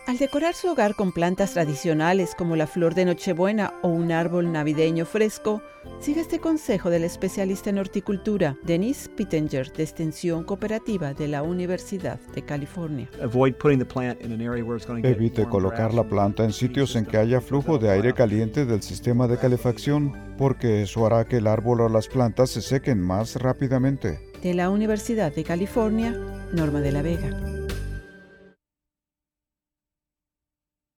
Al decorar su hogar con plantas tradicionales como la flor de Nochebuena o un árbol navideño fresco, siga este consejo del especialista en horticultura, Denise Pittenger, de Extensión Cooperativa de la Universidad de California. Evite colocar la planta en sitios en que haya flujo de aire caliente del sistema de calefacción, porque eso hará que el árbol o las plantas se sequen más rápidamente. De la Universidad de California, Norma de la Vega.